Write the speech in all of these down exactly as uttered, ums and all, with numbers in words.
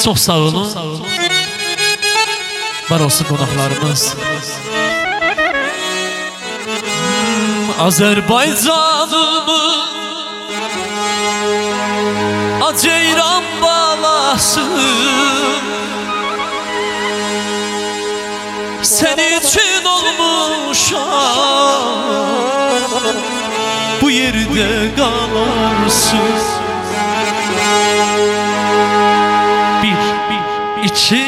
Çox sağ olun. Var olsun qonaqlarımız. Azərbaycanımın Ceyran balası, sen için olmuşam, bu yerde kalarsın. Bir, bir, iki,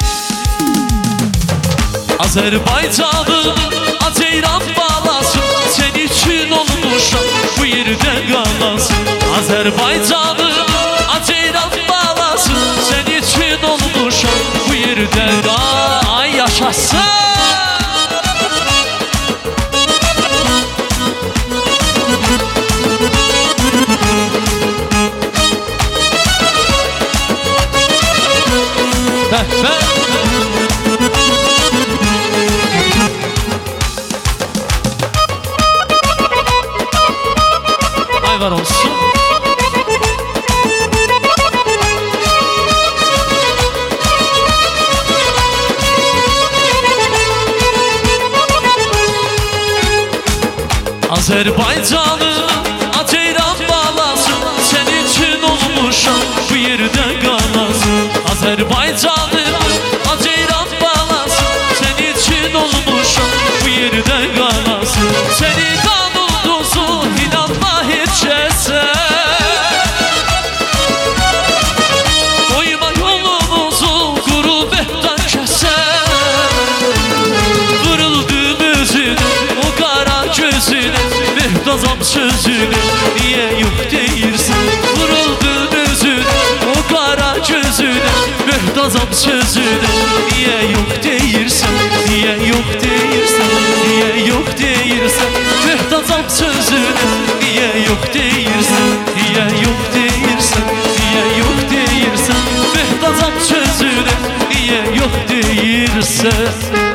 Azerbaycan'ın Ceyran balası, sen için olmuşam, bu yerde kalarsın. Azerbaycan'ın Ceyran balası, sen için olmuşam, bu yerde ay yaşasın. Ay var olsun. Azerbaycan'ın Ceyran balası, sen için olmuşam, bu yerde kalasın. Azerbaycan'ın Ceyran balası, sen için olmuşam, bu yerde kalasın. Seni tanıdısı inanma hiç kese, koyma yolumuzu gurbettan kese. Vuruldu gözüne, o kara gözüne, Mehtazam sözünü niye yok deyirsən? Vuruldun özünə, o qara gözünə, Mehtazam sözünü niye yok deyirsən? Niye yok deyirsən? Niye yok deyirsən? Mehtazam sözünü niye yok deyirsən? Niye yok deyirsən? Niye yok deyirsən? Mehtazam sözünü niye yok deyirsən?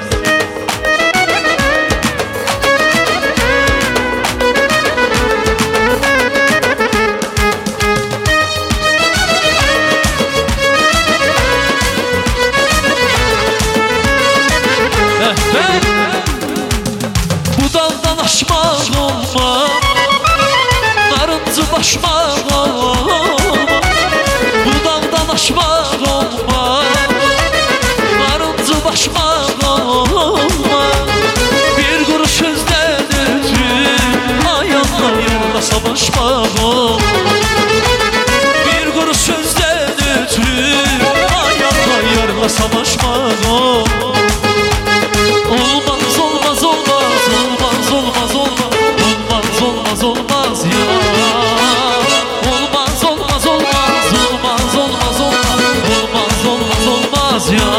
Aşmaq olma, narıncı başmaq olma, bu dağdan aşmaq olma, narıncı başmaq olma. Bir quruş sözdən ötür, ayağına yolda savaşmaq olma. Bir quruş sözdən ötür, ayağına yolda savaşmaq olma. Olmaz, olmaz, olmaz, olmaz, olmaz, olmaz, olmaz, olmaz, olmaz ya. Olmaz, olmaz, olmaz, olmaz, olmaz, olmaz, olmaz, olmaz, olmaz ya.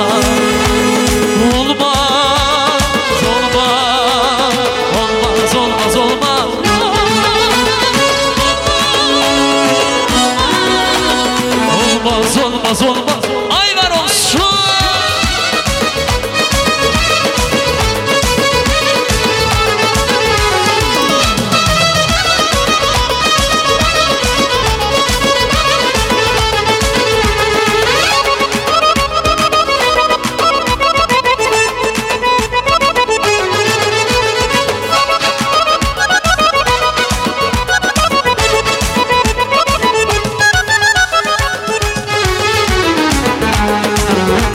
Olmaz, olmaz, olmaz, olmaz, olmaz. Olmaz, olmaz, olmaz.